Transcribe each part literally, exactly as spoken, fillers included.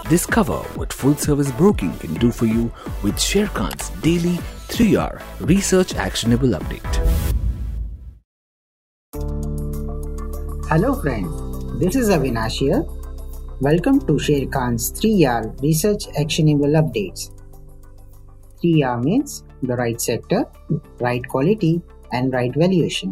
Discover what full-service broking can do for you with Sharekhan's daily three hour research actionable update. Hello friends, this is Avinash here. Welcome to Sharekhan's three hour research actionable updates. three R means the right sector, right quality and right valuation.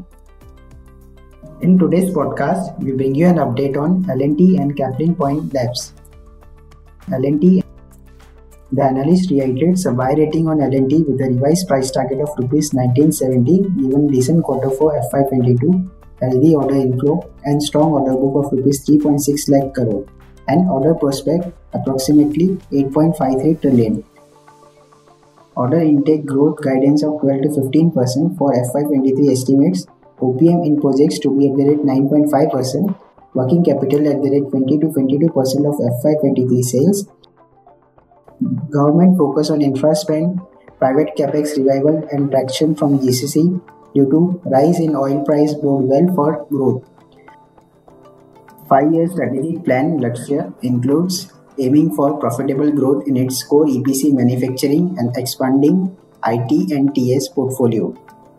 In today's podcast, we bring you an update on L and T and Captain Point Labs. L and T, the analyst reiterates a buy rating on L and T with a revised price target of rupees nineteen seventy given recent quarter four F Y twenty-two, healthy order inflow and strong order book of rupees three point six lakh crore and order prospect approximately eight point five three trillion. Order intake growth guidance of twelve to fifteen percent for F Y twenty-three estimates, O P M in projects to be at the rate nine point five percent, working capital at the rate twenty to twenty-two percent of F Y twenty-three sales, government focus on infra spend, private capex revival and traction from G C C due to rise in oil price bode well for growth. Five-year strategic plan Lakshya includes aiming for profitable growth in its core E P C manufacturing and expanding I T and T S portfolio.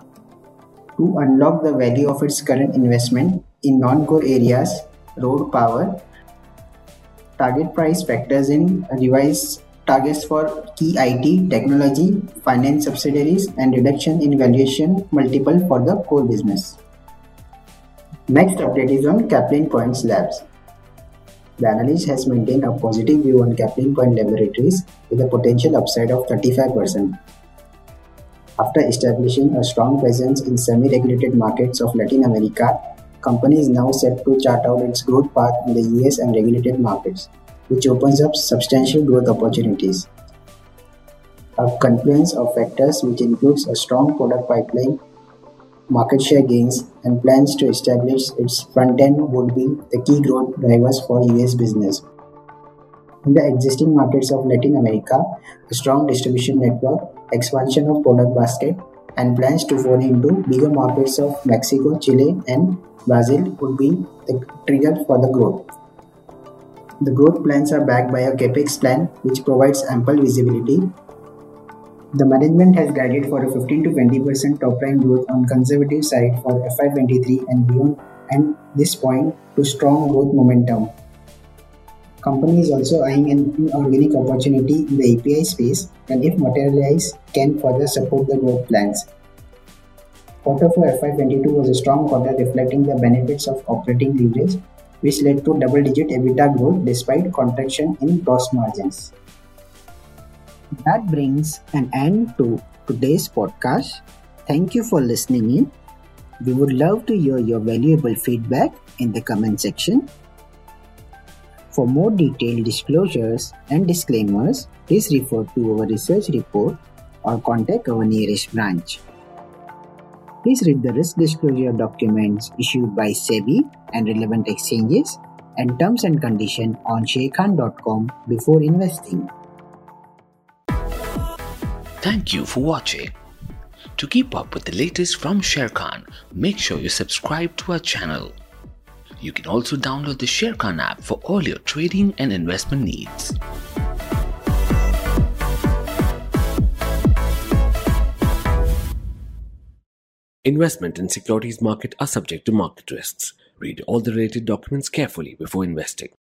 To unlock the value of its current investment in non-core areas, road power, target price factors in revised targets for key I T, technology, finance subsidiaries and reduction in valuation multiple for the core business. Next update is on Captain Point Labs. The analyst has maintained a positive view on Captain Point Laboratories with a potential upside of thirty-five percent. After establishing a strong presence in semi-regulated markets of Latin America, company is now set to chart out its growth path in the U S and regulated markets, which opens up substantial growth opportunities. A confluence of factors which includes a strong product pipeline, market share gains, and plans to establish its front end would be the key growth drivers for U S business. In the existing markets of Latin America, a strong distribution network, expansion of product basket, and plans to foray into bigger markets of Mexico, Chile, and Brazil would be the trigger for the growth. The growth plans are backed by a capex plan which provides ample visibility. The management has guided for a fifteen to twenty percent top line growth on conservative side for F Y twenty-three and beyond, and this point to strong growth momentum. Company is also eyeing an inorganic opportunity in the A P I space and if materialized can further support the growth plans. Quarter four F Y twenty-two was a strong quarter reflecting the benefits of operating leverage, which led to double-digit EBITDA growth despite contraction in gross margins. That brings an end to today's podcast. Thank you for listening in. We would love to hear your valuable feedback in the comment section. For more detailed disclosures and disclaimers, please refer to our research report or contact our nearest branch. Please read the risk disclosure documents issued by SEBI and relevant exchanges and terms and conditions on sharekhan dot com before investing. Thank you for watching. To keep up with the latest from Sharekhan, make sure you subscribe to our channel. You can also download the Sharekhan app for all your trading and investment needs. Investment in securities market are subject to market risks. Read all the related documents carefully before investing.